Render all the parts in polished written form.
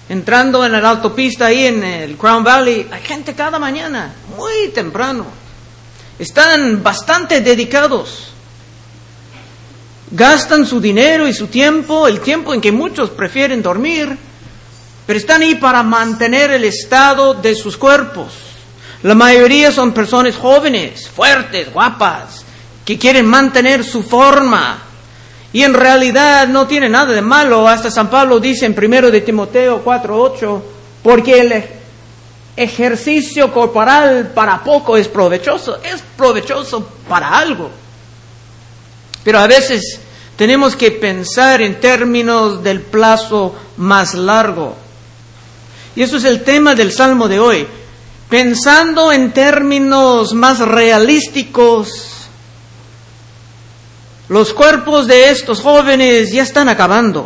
entrando en la autopista ahí en el Crown Valley, hay gente cada mañana, muy temprano. Están bastante dedicados. Gastan su dinero y su tiempo, el tiempo en que muchos prefieren dormir, pero están ahí para mantener el estado de sus cuerpos. La mayoría son personas jóvenes, fuertes, guapas, que quieren mantener su forma. Y en realidad no tiene nada de malo. Hasta San Pablo dice en 1 de Timoteo 4:8, porque el ejercicio corporal para poco es provechoso para algo. Pero a veces tenemos que pensar en términos del plazo más largo. Y eso es el tema del Salmo de hoy. Pensando en términos más realísticos, los cuerpos de estos jóvenes ya están acabando.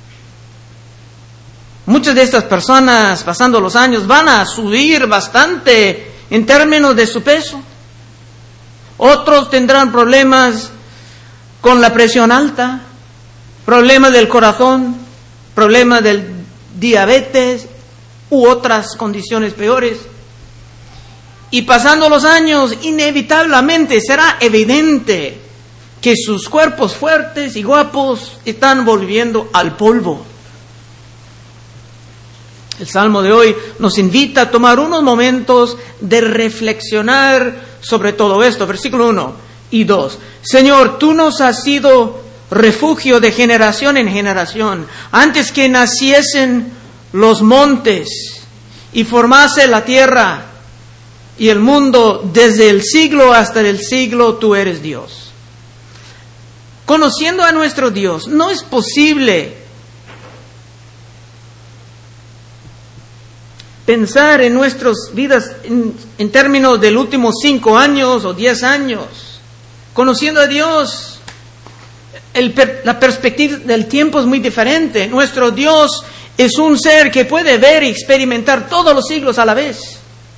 Muchas de estas personas, pasando los años, van a subir bastante en términos de su peso. Otros tendrán problemas con la presión alta, problemas del corazón, problemas del diabetes u otras condiciones peores. Y pasando los años, inevitablemente será evidente que sus cuerpos fuertes y guapos están volviendo al polvo. El Salmo de hoy nos invita a tomar unos momentos de reflexionar sobre todo esto. Versículo 1 y 2. Señor, tú nos has sido refugio de generación en generación. Antes que naciesen los montes y formase la tierra y el mundo, desde el siglo hasta el siglo, tú eres Dios. Conociendo a nuestro Dios, no es posible pensar en nuestras vidas en términos del últimos 5 años o 10 años. Conociendo a Dios, la perspectiva del tiempo es muy diferente. Nuestro Dios es un ser que puede ver y experimentar todos los siglos a la vez.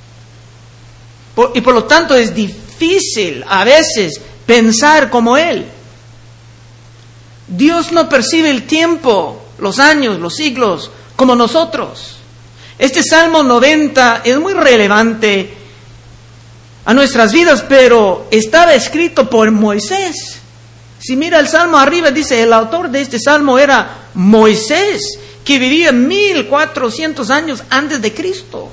Y por lo tanto es difícil a veces pensar como Él. Dios no percibe el tiempo, los años, los siglos, como nosotros. Este Salmo 90 es muy relevante a nuestras vidas, pero estaba escrito por Moisés. Si mira el Salmo arriba, dice, el autor de este Salmo era Moisés, que vivía 1400 años antes de Cristo.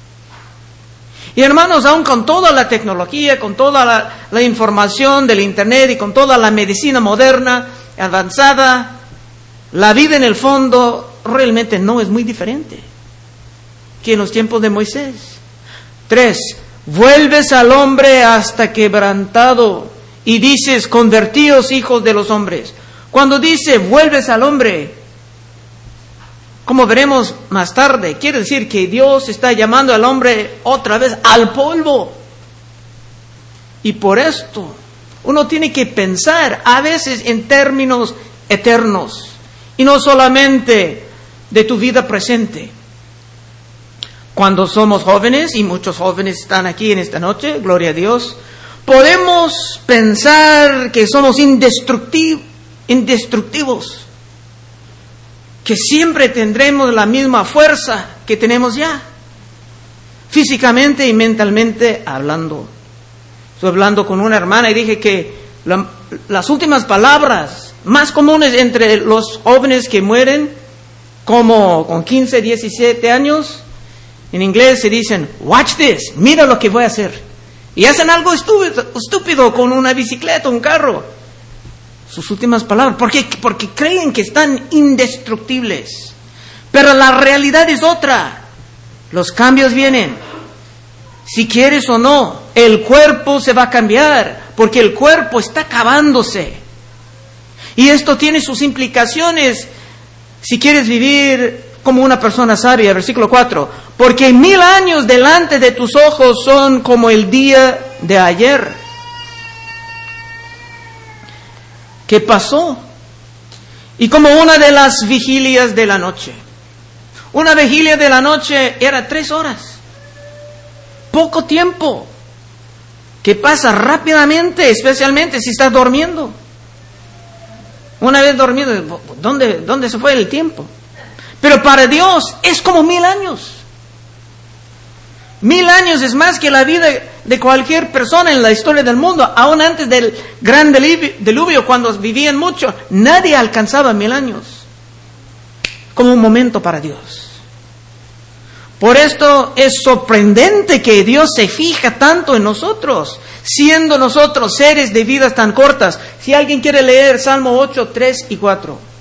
Y hermanos, aún con toda la tecnología, con toda la información del Internet y con toda la medicina moderna, avanzada, la vida en el fondo realmente no es muy diferente que en los tiempos de Moisés. 3. Vuelves al hombre hasta quebrantado y dices, convertíos hijos de los hombres. Cuando dice vuelves al hombre, como veremos más tarde, quiere decir que Dios está llamando al hombre otra vez al polvo. Y por esto uno tiene que pensar a veces en términos eternos y no solamente de tu vida presente. Cuando somos jóvenes, y muchos jóvenes están aquí en esta noche, gloria a Dios, podemos pensar que somos indestructivos, que siempre tendremos la misma fuerza que tenemos ya, físicamente y mentalmente hablando. Estoy hablando con una hermana y dije que las últimas palabras más comunes entre los jóvenes que mueren, como con 15, 17 años, en inglés se dicen, watch this, mira lo que voy a hacer. Y hacen algo estúpido con una bicicleta, un carro. Sus últimas palabras, porque creen que están indestructibles. Pero la realidad es otra. Los cambios vienen. Si quieres o no, el cuerpo se va a cambiar, porque el cuerpo está acabándose. Y esto tiene sus implicaciones si quieres vivir como una persona sabia. Versículo 4. Porque 1000 años delante de tus ojos son como el día de ayer. ¿Qué pasó? Y como una de las vigilias de la noche. Una vigilia de la noche era 3 horas. Poco tiempo. Que pasa rápidamente, especialmente si estás durmiendo. Una vez dormido, ¿dónde se fue el tiempo? Pero para Dios es como 1000 años. 1000 años es más que la vida de cualquier persona en la historia del mundo. Aún antes del gran diluvio, cuando vivían mucho, nadie alcanzaba 1000 años. Como un momento para Dios. Por esto es sorprendente que Dios se fija tanto en nosotros, siendo nosotros seres de vidas tan cortas. Si alguien quiere leer Salmo 8, 3 y 4.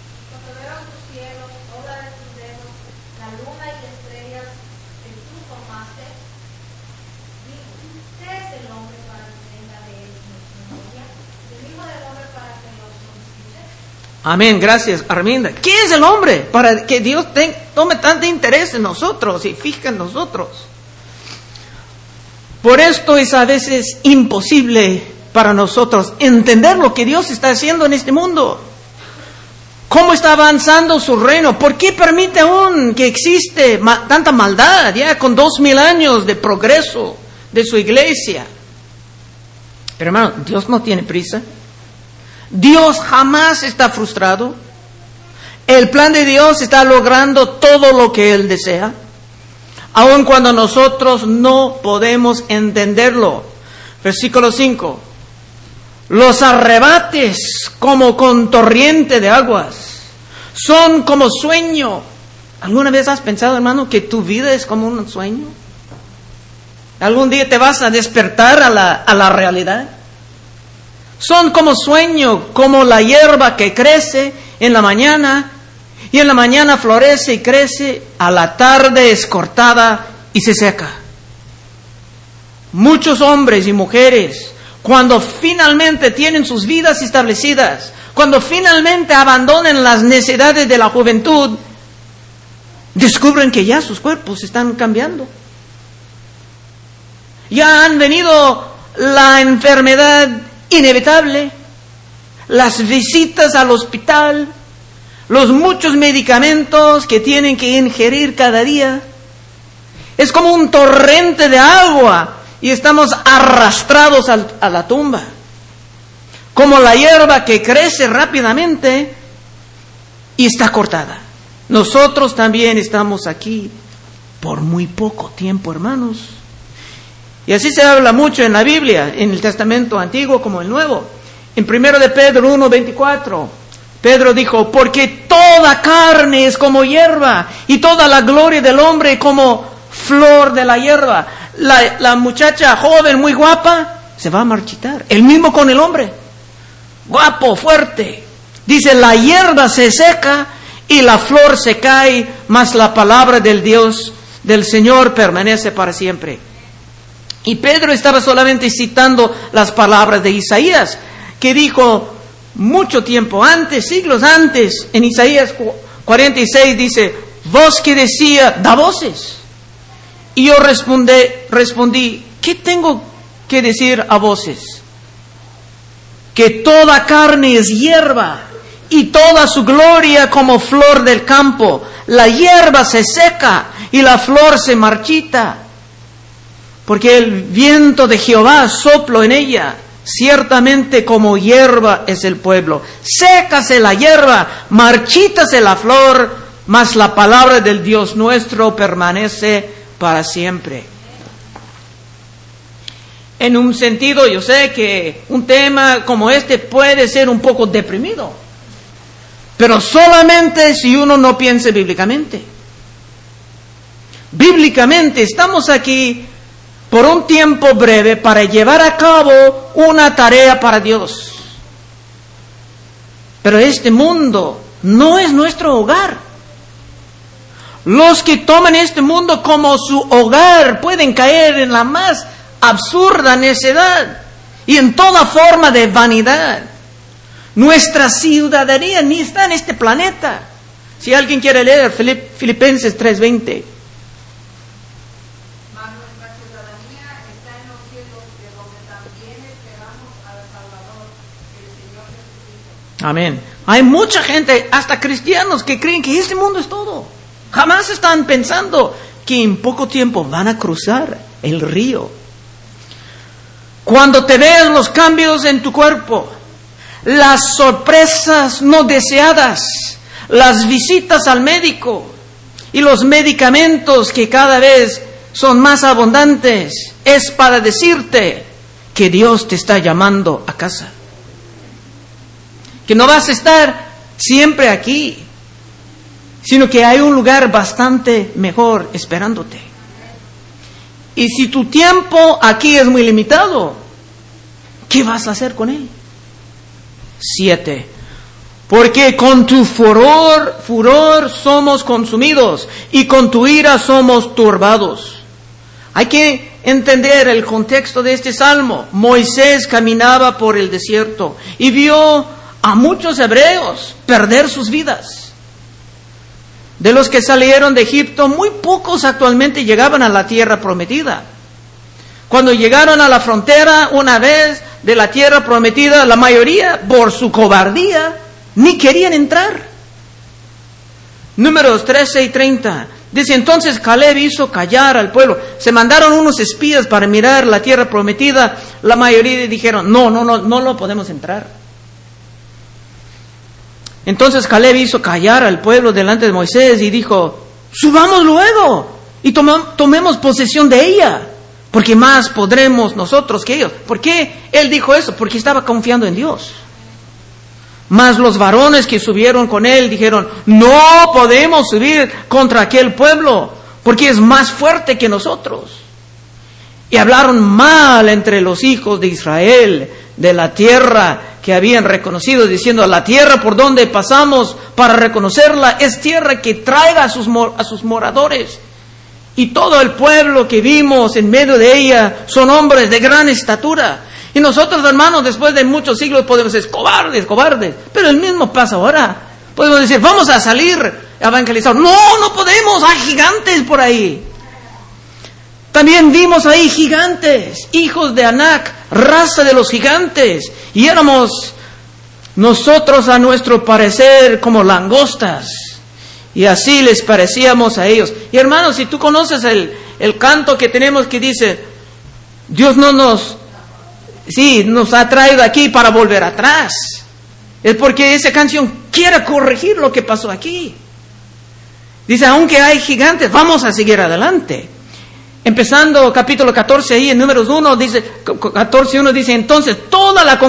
Amén, gracias Arminda. ¿Qué es el hombre para que Dios tome tanto interés en nosotros y fija en nosotros? Por esto es a veces imposible para nosotros entender lo que Dios está haciendo en este mundo. ¿Cómo está avanzando su reino? ¿Por qué permite aún que existe tanta maldad ya con 2000 años de progreso de su iglesia? Pero hermano, Dios no tiene prisa. Dios jamás está frustrado. El plan de Dios está logrando todo lo que Él desea, aun cuando nosotros no podemos entenderlo. Versículo 5. Los arrebates como con torrente de aguas, son como sueño. ¿Alguna vez has pensado, hermano, que tu vida es como un sueño? ¿Algún día te vas a despertar a la realidad? Son como sueño, como la hierba que crece en la mañana, y en la mañana florece y crece, a la tarde es cortada y se seca. Muchos hombres y mujeres, cuando finalmente tienen sus vidas establecidas, cuando finalmente abandonen las necesidades de la juventud, descubren que ya sus cuerpos están cambiando. Ya han venido la enfermedad inevitable, las visitas al hospital, los muchos medicamentos que tienen que ingerir cada día. Es como un torrente de agua y estamos arrastrados a la tumba. Como la hierba que crece rápidamente y está cortada. Nosotros también estamos aquí por muy poco tiempo, hermanos. Y así se habla mucho en la Biblia, en el Testamento Antiguo como el Nuevo. En 1 de Pedro 1:24, Pedro dijo, porque toda carne es como hierba, y toda la gloria del hombre como flor de la hierba. La muchacha joven, muy guapa, se va a marchitar. El mismo con el hombre, guapo, fuerte. Dice, la hierba se seca y la flor se cae, mas la palabra del Dios, del Señor, permanece para siempre. Y Pedro estaba solamente citando las palabras de Isaías, que dijo mucho tiempo antes, siglos antes, en Isaías 46 dice, voz que decía, da voces. Y yo respondí, ¿qué tengo que decir a voces? Que toda carne es hierba, y toda su gloria como flor del campo. La hierba se seca, y la flor se marchita. Porque el viento de Jehová sopló en ella, ciertamente como hierba es el pueblo. Sécase la hierba, marchítase la flor, mas la palabra del Dios nuestro permanece para siempre. En un sentido, yo sé que un tema como este puede ser un poco deprimido, pero solamente si uno no piensa bíblicamente. Bíblicamente estamos aquí por un tiempo breve para llevar a cabo una tarea para Dios. Pero este mundo no es nuestro hogar. Los que toman este mundo como su hogar pueden caer en la más absurda necedad y en toda forma de vanidad. Nuestra ciudadanía ni está en este planeta. Si alguien quiere leer Filipenses 3:20. Amén. Hay mucha gente, hasta cristianos, que creen que este mundo es todo. Jamás están pensando que en poco tiempo van a cruzar el río. Cuando te veas los cambios en tu cuerpo, las sorpresas no deseadas, las visitas al médico y los medicamentos que cada vez son más abundantes, es para decirte que Dios te está llamando a casa. Que no vas a estar siempre aquí, sino que hay un lugar bastante mejor esperándote. Y si tu tiempo aquí es muy limitado, ¿qué vas a hacer con él? 7. Porque con tu furor somos consumidos y con tu ira somos turbados. Hay que entender el contexto de este salmo. Moisés caminaba por el desierto y vio a muchos hebreos perder sus vidas. De los que salieron de Egipto, muy pocos actualmente llegaban a la tierra prometida. Cuando llegaron a la frontera una vez de la tierra prometida, la mayoría, por su cobardía, ni querían entrar. Números 13 y 30. Dice, entonces Caleb hizo callar al pueblo. Se mandaron unos espías para mirar la tierra prometida. La mayoría dijeron, no lo podemos entrar. Entonces Caleb hizo callar al pueblo delante de Moisés y dijo, subamos luego y tomemos posesión de ella, porque más podremos nosotros que ellos. ¿Por qué él dijo eso? Porque estaba confiando en Dios. Mas los varones que subieron con él dijeron, no podemos subir contra aquel pueblo, porque es más fuerte que nosotros. Y hablaron mal entre los hijos de Israel de la tierra que habían reconocido, diciendo, la tierra por donde pasamos para reconocerla es tierra que traiga a sus moradores. Y todo el pueblo que vimos en medio de ella son hombres de gran estatura. Y nosotros, hermanos, después de muchos siglos podemos decir, cobardes. Pero el mismo pasa ahora. Podemos decir, vamos a salir a evangelizar. No podemos, hay gigantes por ahí. También vimos ahí gigantes, hijos de Anac, raza de los gigantes. Y éramos nosotros a nuestro parecer como langostas. Y así les parecíamos a ellos. Y hermanos, si tú conoces el canto que tenemos que dice, Dios no nos ha traído aquí para volver atrás. Es porque esa canción quiere corregir lo que pasó aquí. Dice, aunque hay gigantes, vamos a seguir adelante. Empezando capítulo 14 ahí en Números 1, dice, 14:1 dice, entonces toda la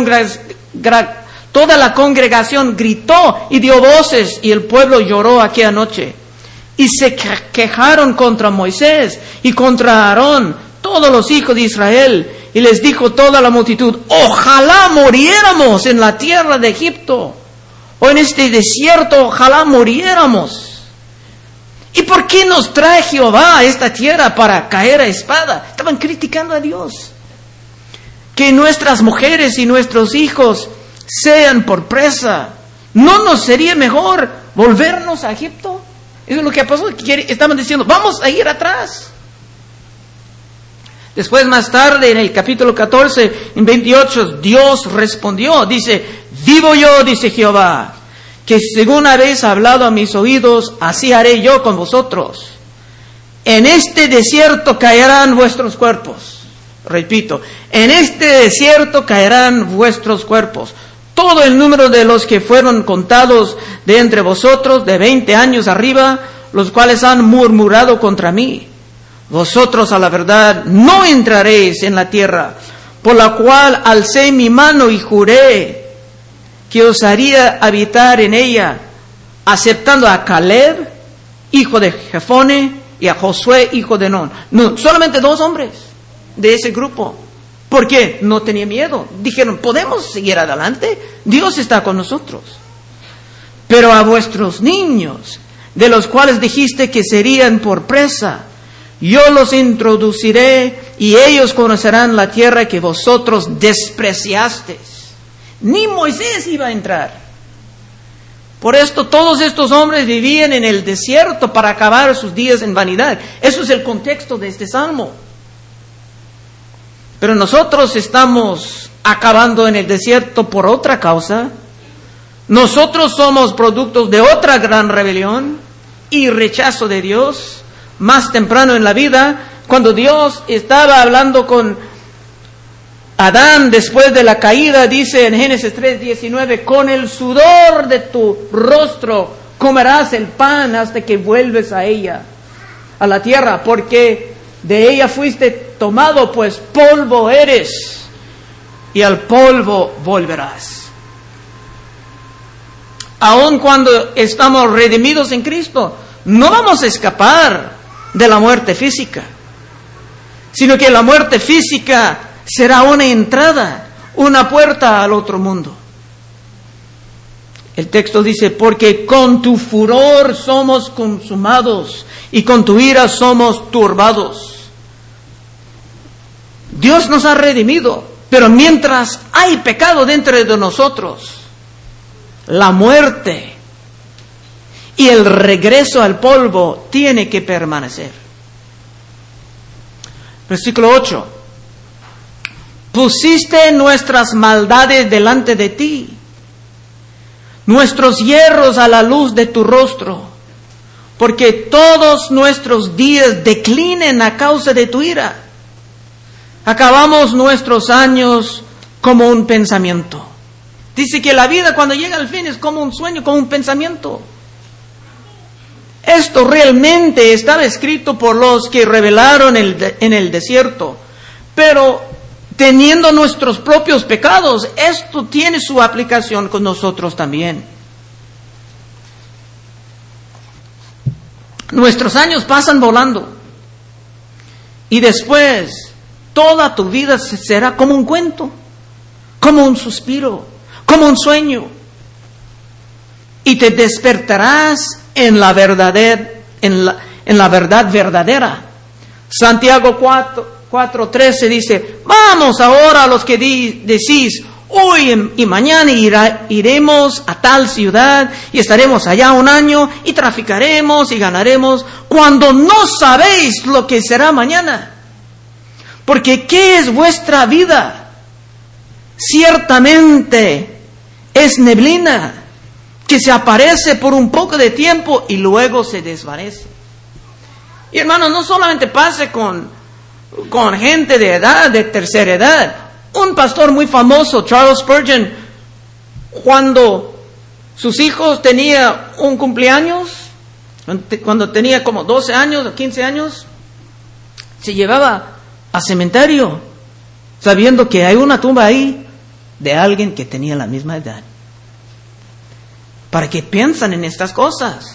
congregación gritó y dio voces y el pueblo lloró aquella noche. Y se quejaron contra Moisés y contra Aarón, todos los hijos de Israel. Y les dijo toda la multitud, ojalá muriéramos en la tierra de Egipto, o en este desierto, ojalá muriéramos. ¿Y por qué nos trae Jehová a esta tierra para caer a espada? Estaban criticando a Dios. Que nuestras mujeres y nuestros hijos sean por presa. ¿No nos sería mejor volvernos a Egipto? Eso es lo que pasó. Estaban diciendo, vamos a ir atrás. Después, más tarde, en el capítulo 14, en 28, Dios respondió, dice, vivo yo, dice Jehová, que según habéis hablado a mis oídos, así haré yo con vosotros. En este desierto caerán vuestros cuerpos. Repito, en este desierto caerán vuestros cuerpos. Todo el número de los que fueron contados de entre vosotros, de 20 años arriba, los cuales han murmurado contra mí. Vosotros a la verdad no entraréis en la tierra, por la cual alcé mi mano y juré que os haría habitar en ella, aceptando a Caleb, hijo de Jefone, y a Josué, hijo de Nun. No, solamente 2 hombres de ese grupo. ¿Por qué? No tenía miedo. Dijeron, podemos seguir adelante, Dios está con nosotros. Pero a vuestros niños, de los cuales dijiste que serían por presa, yo los introduciré y ellos conocerán la tierra que vosotros despreciasteis. Ni Moisés iba a entrar. Por esto todos estos hombres vivían en el desierto para acabar sus días en vanidad. Eso es el contexto de este salmo. Pero nosotros estamos acabando en el desierto por otra causa. Nosotros somos productos de otra gran rebelión y rechazo de Dios. Más temprano en la vida, cuando Dios estaba hablando con Adán después de la caída, dice en Génesis 3:19, con el sudor de tu rostro comerás el pan hasta que vuelves a ella, a la tierra, porque de ella fuiste tomado, pues polvo eres, y al polvo volverás. Aun cuando estamos redimidos en Cristo, no vamos a escapar de la muerte física, sino que la muerte física será una entrada, una puerta al otro mundo. El texto dice, porque con tu furor somos consumados y con tu ira somos turbados. Dios nos ha redimido, pero mientras hay pecado dentro de nosotros, la muerte y el regreso al polvo tiene que permanecer. Versículo 8. Pusiste nuestras maldades delante de ti, nuestros hierros a la luz de tu rostro, porque todos nuestros días declinen a causa de tu ira. Acabamos nuestros años como un pensamiento. Dice que la vida cuando llega al fin es como un sueño, como un pensamiento. Esto realmente estaba escrito por los que rebelaron en el desierto, pero teniendo nuestros propios pecados, esto tiene su aplicación con nosotros también. Nuestros años pasan volando y después toda tu vida será como un cuento, como un suspiro, como un sueño, y te despertarás en la verdad verdadera. Santiago 4:13 dice, vamos ahora a los que decís, hoy y mañana iremos a tal ciudad y estaremos allá un año y traficaremos y ganaremos, cuando no sabéis lo que será mañana. Porque ¿qué es vuestra vida? Ciertamente es neblina que se aparece por un poco de tiempo y luego se desvanece. Y hermanos, no solamente pasa con gente de edad, de tercera edad. Un pastor muy famoso, Charles Spurgeon, cuando sus hijos tenían un cumpleaños, cuando tenía como 12 años o 15 años, se llevaba al cementerio, sabiendo que hay una tumba ahí de alguien que tenía la misma edad. ¿Para qué piensan en estas cosas?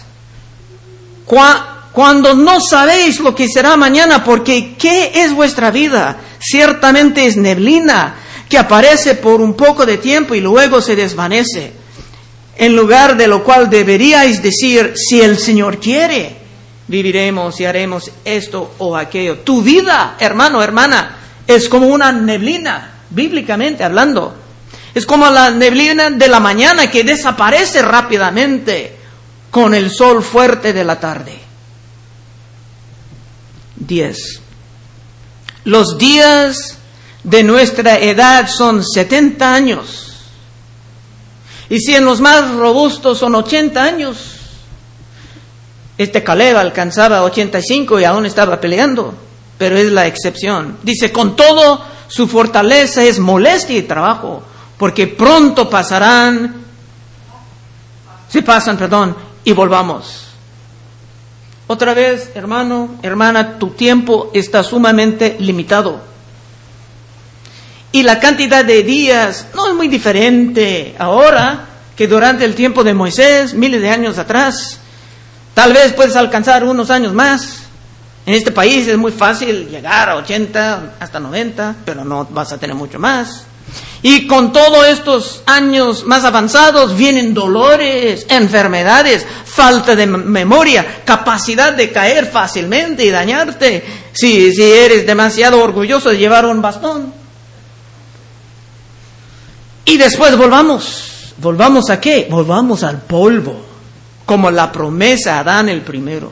Cuando no sabéis lo que será mañana, porque ¿qué es vuestra vida? Ciertamente es neblina que aparece por un poco de tiempo y luego se desvanece. En lugar de lo cual deberíais decir, si el Señor quiere, viviremos y haremos esto o aquello. Tu vida, hermano, hermana, es como una neblina, bíblicamente hablando. Es como la neblina de la mañana que desaparece rápidamente con el sol fuerte de la tarde. 10. Los días de nuestra edad son 70 años. Y si en los más robustos son 80 años. Caleb alcanzaba 85 y aún estaba peleando, pero es la excepción. Dice, con todo su fortaleza es molestia y trabajo, porque pronto pasan, y volvamos. Otra vez, hermano, hermana, tu tiempo está sumamente limitado. Y la cantidad de días no es muy diferente ahora que durante el tiempo de Moisés, miles de años atrás. Tal vez puedes alcanzar unos años más. En este país es muy fácil llegar a 80, hasta 90, pero no vas a tener mucho más. Y con todos estos años más avanzados vienen dolores, enfermedades, falta de memoria, capacidad de caer fácilmente y dañarte si eres demasiado orgulloso de llevar un bastón. Y después volvamos ¿a qué? Volvamos al polvo, como la promesa a Adán el primero.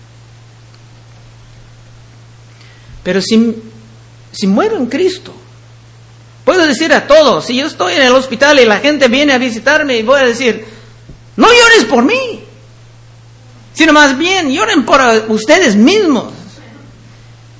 Pero si muero en Cristo, puedo decir a todos, si yo estoy en el hospital y la gente viene a visitarme y voy a decir, no llores por mí, sino más bien lloren por ustedes mismos.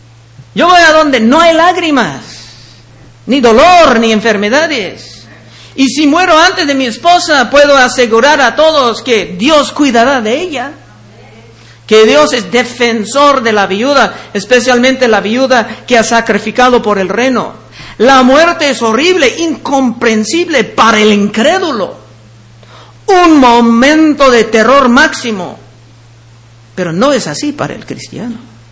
Yo voy a donde no hay lágrimas, ni dolor, ni enfermedades. Y si muero antes de mi esposa, puedo asegurar a todos que Dios cuidará de ella. Que Dios es defensor de la viuda, especialmente la viuda que ha sacrificado por el reino. La muerte es horrible, incomprensible para el incrédulo. Un momento de terror máximo. Pero no es así para el cristiano.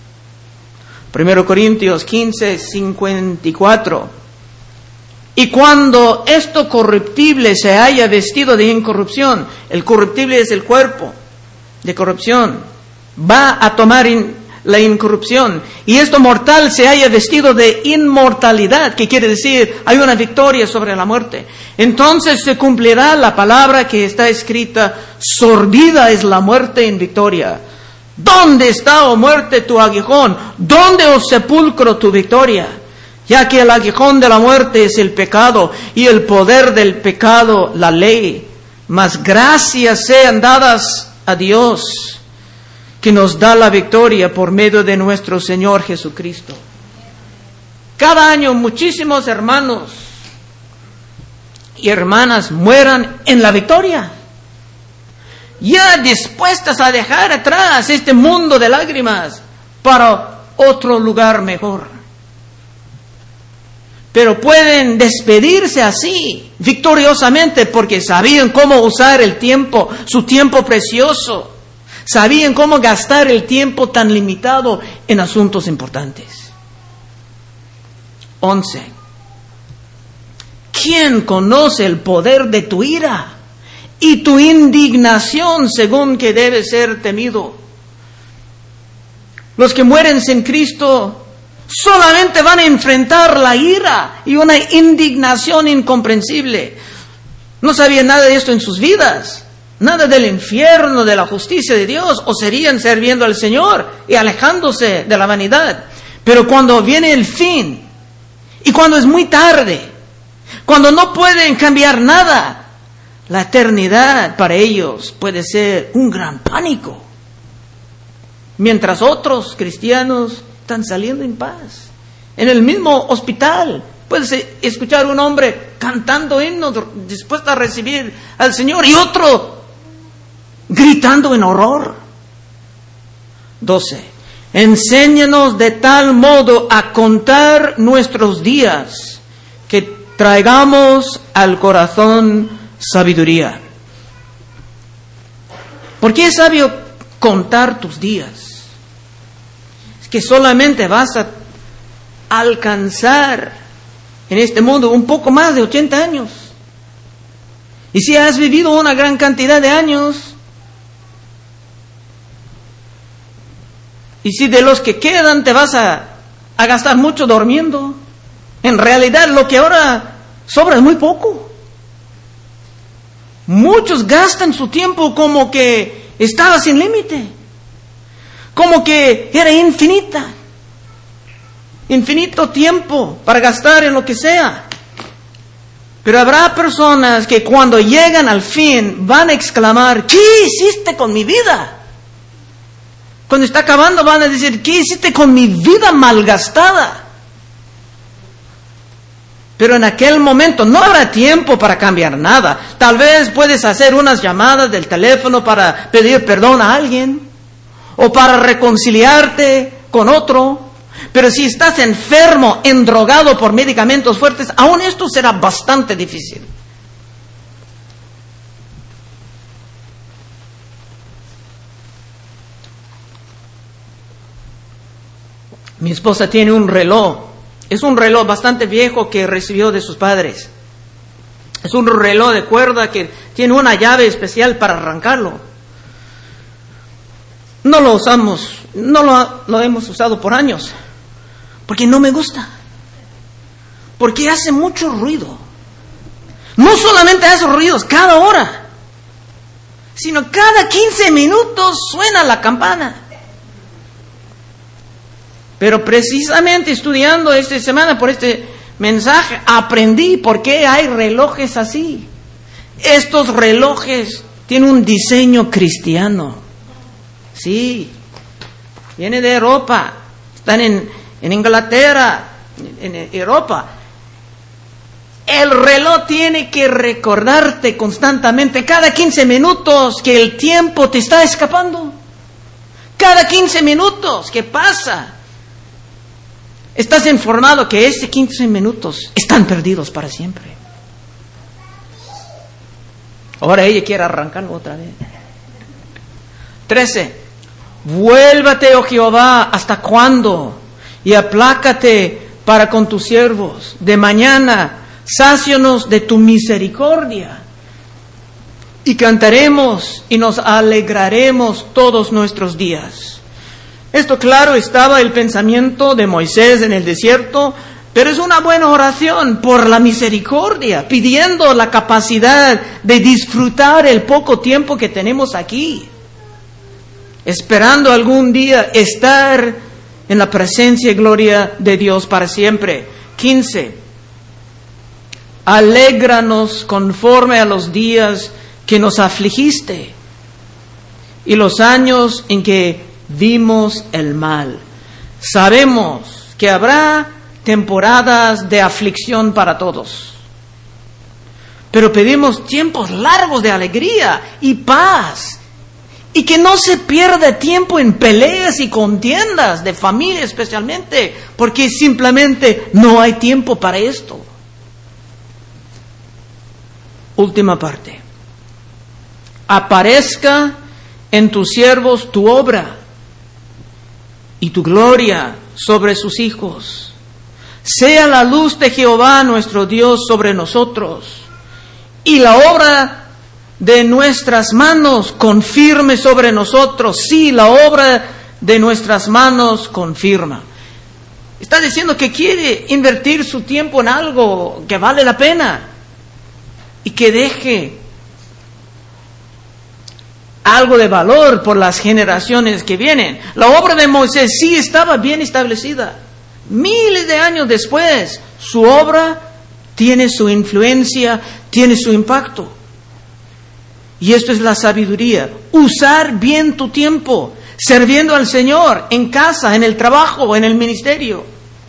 1 Corintios 15, 54. Y cuando esto corruptible se haya vestido de incorrupción, el corruptible es el cuerpo de corrupción, va a tomar la incorrupción, y esto mortal se haya vestido de inmortalidad, que quiere decir hay una victoria sobre la muerte. Entonces se cumplirá la palabra que está escrita: sorbida es la muerte en victoria. ¿Dónde está, oh muerte, tu aguijón? ¿Dónde, oh sepulcro, tu victoria? Ya que el aguijón de la muerte es el pecado, y el poder del pecado la ley. Mas gracias sean dadas a Dios, que nos da la victoria por medio de nuestro Señor Jesucristo. Cada año muchísimos hermanos y hermanas mueran en la victoria, ya dispuestas a dejar atrás este mundo de lágrimas para otro lugar mejor. Pero pueden despedirse así, victoriosamente, porque sabían cómo usar el tiempo, su tiempo precioso. Sabían cómo gastar el tiempo tan limitado en asuntos importantes. 11. ¿Quién conoce el poder de tu ira y tu indignación según que debe ser temido? Los que mueren sin Cristo solamente van a enfrentar la ira y una indignación incomprensible. No sabían nada de esto en sus vidas, nada del infierno, de la justicia de Dios, o serían sirviendo al Señor y alejándose de la vanidad. Pero cuando viene el fin, y cuando es muy tarde, cuando no pueden cambiar nada, la eternidad para ellos puede ser un gran pánico. Mientras otros cristianos están saliendo en paz. En el mismo hospital puedes escuchar un hombre cantando himnos dispuesto a recibir al Señor, y otro gritando en horror. 12. Enséñanos de tal modo a contar nuestros días, que traigamos al corazón sabiduría. ¿Por qué es sabio contar tus días? Es que solamente vas a alcanzar en este mundo un poco más de 80 años. Y si has vivido una gran cantidad de años, y si de los que quedan te vas a gastar mucho durmiendo, en realidad lo que ahora sobra es muy poco. Muchos gastan su tiempo como que estaba sin límite, como que era infinito tiempo para gastar en lo que sea. Pero habrá personas que cuando llegan al fin van a exclamar: ¿qué hiciste con mi vida? Cuando está acabando van a decir: ¿qué hiciste con mi vida malgastada? Pero en aquel momento no habrá tiempo para cambiar nada. Tal vez puedes hacer unas llamadas del teléfono para pedir perdón a alguien, o para reconciliarte con otro. Pero si estás enfermo, endrogado por medicamentos fuertes, aún esto será bastante difícil. Mi esposa tiene un reloj. Es un reloj bastante viejo que recibió de sus padres. Es un reloj de cuerda que tiene una llave especial para arrancarlo. No lo usamos, no lo hemos usado por años, porque no me gusta. Porque hace mucho ruido. No solamente hace ruidos cada hora, sino cada 15 minutos suena la campana. Pero precisamente estudiando esta semana por este mensaje, aprendí por qué hay relojes así. Estos relojes tienen un diseño cristiano. Sí, viene de Europa, están en Inglaterra, en Europa. El reloj tiene que recordarte constantemente, cada 15 minutos, que el tiempo te está escapando. Cada 15 minutos que pasa, estás informado que estos 15 minutos están perdidos para siempre. Ahora ella quiere arrancarlo otra vez. 13. Vuélvate, oh Jehová, ¿hasta cuándo? Y aplácate para con tus siervos. De mañana, sácianos de tu misericordia. Y cantaremos y nos alegraremos todos nuestros días. Esto, claro, estaba el pensamiento de Moisés en el desierto, pero es una buena oración por la misericordia, pidiendo la capacidad de disfrutar el poco tiempo que tenemos aquí, esperando algún día estar en la presencia y gloria de Dios para siempre. 15. Alégranos conforme a los días que nos afligiste y los años en que vimos el mal. Sabemos que habrá temporadas de aflicción para todos, pero pedimos tiempos largos de alegría y paz, y que no se pierda tiempo en peleas y contiendas de familia especialmente, porque simplemente no hay tiempo para esto. Última parte. Aparezca en tus siervos tu obra y tu gloria sobre sus hijos. Sea la luz de Jehová nuestro Dios sobre nosotros, y la obra de nuestras manos confirme sobre nosotros. Sí, la obra de nuestras manos confirma. Está diciendo que quiere invertir su tiempo en algo que vale la pena y que deje algo de valor por las generaciones que vienen. La obra de Moisés sí estaba bien establecida. Miles de años después, su obra tiene su influencia, tiene su impacto. Y esto es la sabiduría. Usar bien tu tiempo, sirviendo al Señor, en casa, en el trabajo, en el ministerio.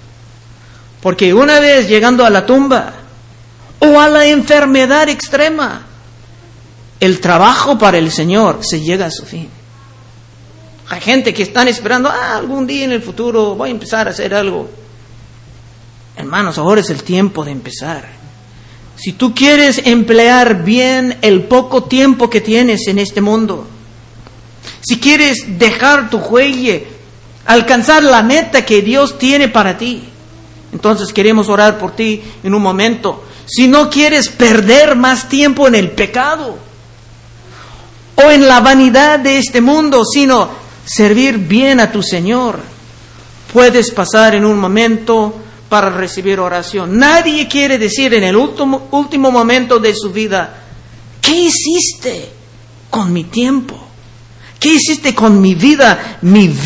Porque una vez llegando a la tumba, o a la enfermedad extrema, el trabajo para el Señor se llega a su fin. Hay gente que están esperando, algún día en el futuro voy a empezar a hacer algo. Hermanos, ahora es el tiempo de empezar. Si tú quieres emplear bien el poco tiempo que tienes en este mundo, si quieres dejar tu huella, alcanzar la meta que Dios tiene para ti, entonces queremos orar por ti en un momento. Si no quieres perder más tiempo en el pecado o en la vanidad de este mundo, sino servir bien a tu Señor, puedes pasar en un momento para recibir oración. Nadie quiere decir en el último momento de su vida, ¿qué hiciste con mi tiempo? ¿Qué hiciste con mi vida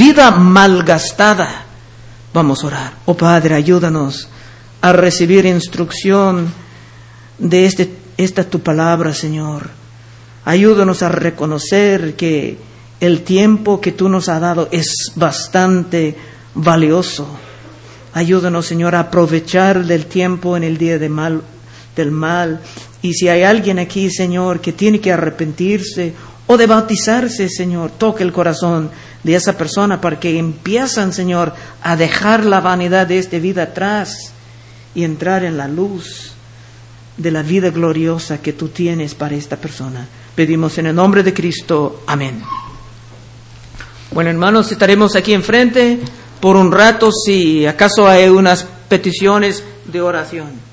malgastada? Vamos a orar. Oh Padre, ayúdanos a recibir instrucción de esta tu palabra, Señor. Ayúdanos a reconocer que el tiempo que tú nos has dado es bastante valioso. Ayúdanos, Señor, a aprovechar del tiempo en el día del mal. Y si hay alguien aquí, Señor, que tiene que arrepentirse o de bautizarse, Señor, toque el corazón de esa persona para que empiezan, Señor, a dejar la vanidad de esta vida atrás y entrar en la luz de la vida gloriosa que tú tienes para esta persona. Pedimos en el nombre de Cristo. Amén. Bueno, hermanos, estaremos aquí enfrente por un rato si acaso hay unas peticiones de oración.